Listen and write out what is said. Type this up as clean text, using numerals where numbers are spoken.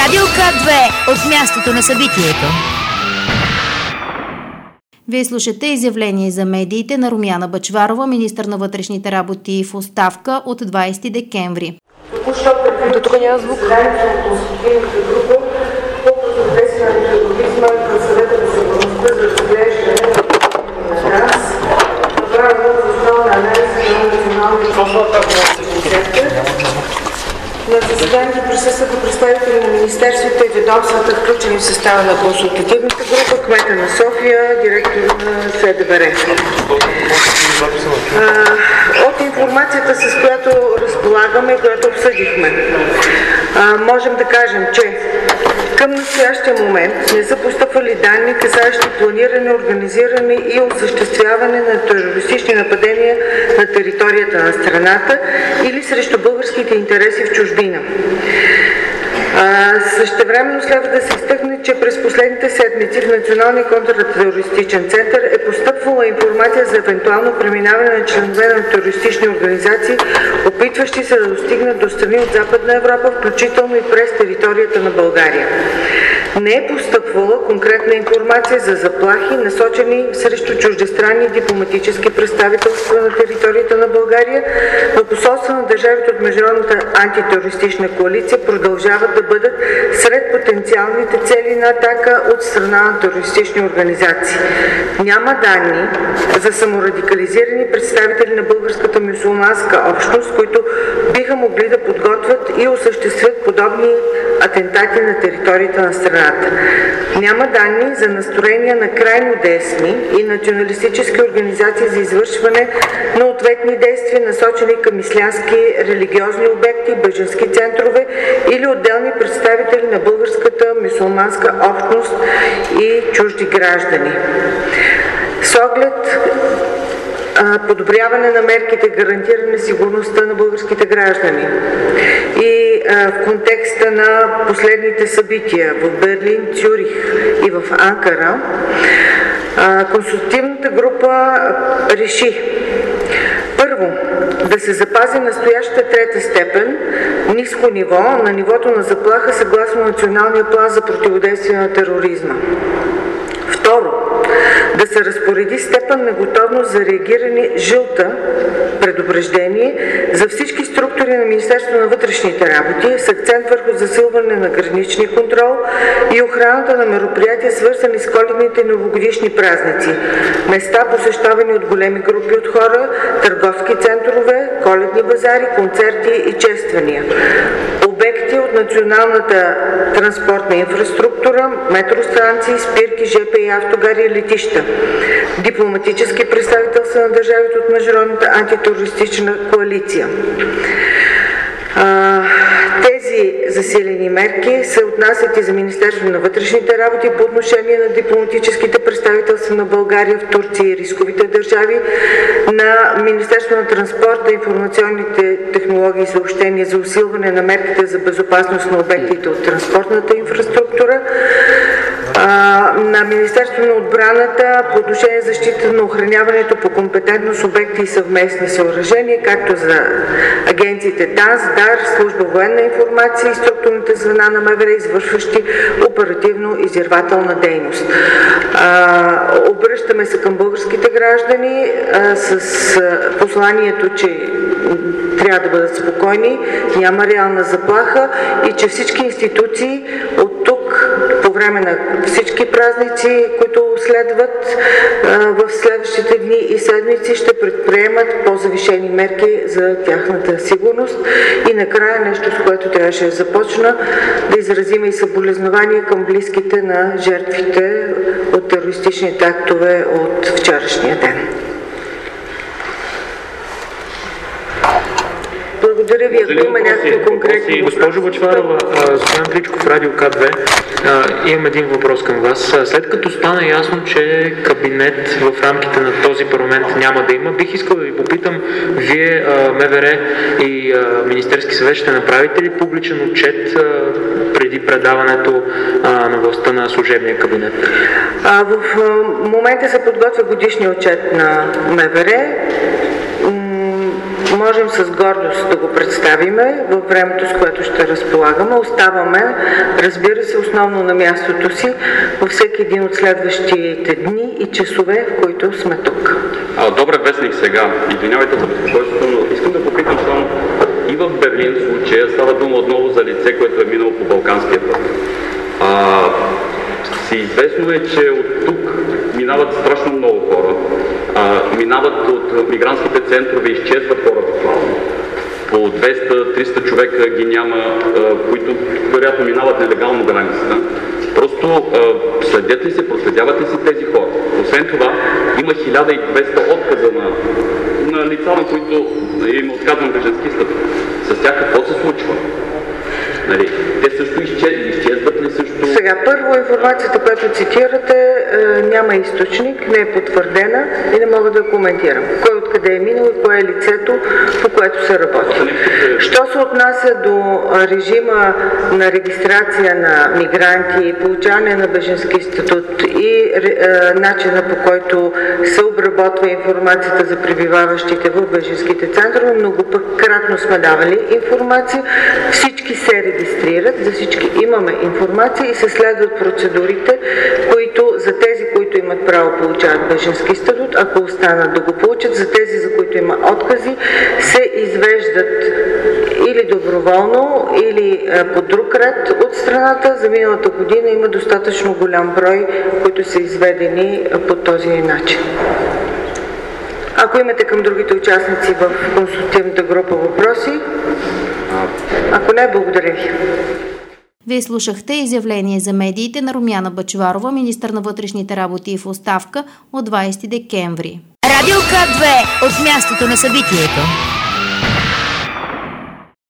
Радио К2 от мястото на събитието. Вие слушате изявление за медиите на Румяна Бъчварова, министър на вътрешните работи в оставка от 20 декември. До тук няма звук. На заседанието присъстваха представители на министерствата и ведомствата, включени в състава на консултативната група, кмета на София, директор на СДБР. От информацията, с която разполагаме и която обсъдихме, можем да кажем, че към настоящия момент не са постъпвали данни, касаещи планиране, организиране и осъществяване на терористични нападения на територията на страната или срещу българските интереси в чужбина. Същевременно следва да се изтъкне, че през последните седмици в Националния контртерористичен център е постъпвала информация за евентуално преминаване на членове на терористични организации, опитващи се да достигнат до страни от Западна Европа, включително и през територията на България. Не е постъпвала конкретна информация за заплахи, насочени срещу чуждестранни дипломатически представителства на територията на България, но посолства на държавите от Международната антитерористична коалиция продължават да бъдат сред потенциалните цели на атака от страна на терористични организации. Няма данни за саморадикализирани представители на българската мюсюлманска общност, които биха могли да подготвят и осъществят подобни атентати на територията на страната. Няма данни за настроения на крайно десни и националистически организации за извършване на ответни действия, насочени към ислямски религиозни обекти, бежански центрове или отделни представители на българската мюсюлманска общност и чужди граждани. С оглед подобряване на мерките, гарантиране сигурността на българските граждани и в контекста на последните събития в Берлин, Цюрих и в Анкара, консултативната група реши първо да се запази настоящата трета степен, ниско ниво, на нивото на заплаха съгласно Националния план за противодействие на тероризма. Второ, да се разпореди степен на готовност за реагиране жълта предупреждение за всички структури на Министерството на вътрешните работи с акцент върху засилване на граничния контрол и охраната на мероприятия, свързани с коледните и новогодишни празници, места посещавани от големи групи от хора, търговски центрове, коледни базари, концерти и чествания, обекти от националната транспортна инфраструктура, метростанции, спирки, ЖП и автогари, летища, дипломатически представителства на държавите от Международната антитерористична коалиция. Тези засилени мерки се отнасят и за Министерството на вътрешните работи по отношение на дипломатическите представителства на България в Турция и рисковите държави, на Министерството на транспорта, информационните технологии и съобщения за усилване на мерките за безопасност на обектите от транспортната инфраструктура, на Министерството на отбраната по отношение защита на охраняването по компетентност обекти и съвместни съоръжения, както за агенциите ДАНС, ДАР, служба военна информация и структурните звена на МВР, извършващи оперативно-издирвателна дейност. Обръщаме се към българските граждани с посланието, че трябва да бъдат спокойни, няма реална заплаха и че всички институции от тук по време на всички празници, които следват в следващите дни и седмици, ще предприемат по-завишени мерки за тяхната сигурност. И накрая нещо, с което трябваше да започна, да изразим и съболезнования към близките на жертвите от терористичните актове от вчерашния ден. Благодаря ви, ако има някакви конкретни... Госпожо Бъчварова, Стоян Пличков, Радио К2, имам един въпрос към вас. След като стана ясно, че кабинет в рамките на този парламент няма да има, бих искал да ви попитам, вие, МВР и Министерски съвет, ще направите ли публичен отчет преди предаването на властта на служебния кабинет? В момента се подготвя годишния отчет на МВР. можем с гордост да го представиме във времето, с което ще разполагаме. Оставаме, разбира се, основно на мястото си във всеки един от следващите дни и часове, в които сме тук. Добре вестник сега. Извинявайте за безпокойството, но искам да попитам само и в Берлин в случая става дума отново за лице, което е минало по Балканския път. Известно е, че от тук минават страшно много хора. Минават от мигрантските центрове, изчезват хора буквално. По 200-300 човека ги няма, които вероятно минават нелегално границата. Просто следят ли се, проследяват ли се тези хора? Освен това, има 1200 отказа на лица, на които им отказвам бежански статут. С тях какво се случва? Нали, те също изчезват ли също? Сега, първо, информацията, която цитирате, няма източник, не е потвърдена и не мога да коментирам. Кой откъде е минал и кое е лицето, по което се работи. Що се отнася до режима на регистрация на мигранти, получаване на бежански статут и начина, по който се обработва информацията за пребиваващите в бежанските центрове, многократно сме давали информация. Всички се регистрират, за всички имаме информация и се следват процедурите, които за тези, които имат право, получават бежански статут, ако останат да го получат, за тези, за които има откази, се извеждат или доброволно, или по друг ред от страната. За миналата година има достатъчно голям брой, които са изведени по този начин. Ако имате към другите участници в консултативната група въпроси, ако не, благодаря ви. Вие слушахте изявление за медиите на Румяна Бъчварова, министър на вътрешните работи в оставка от 20 декември. Радио К2 от мястото на събитието.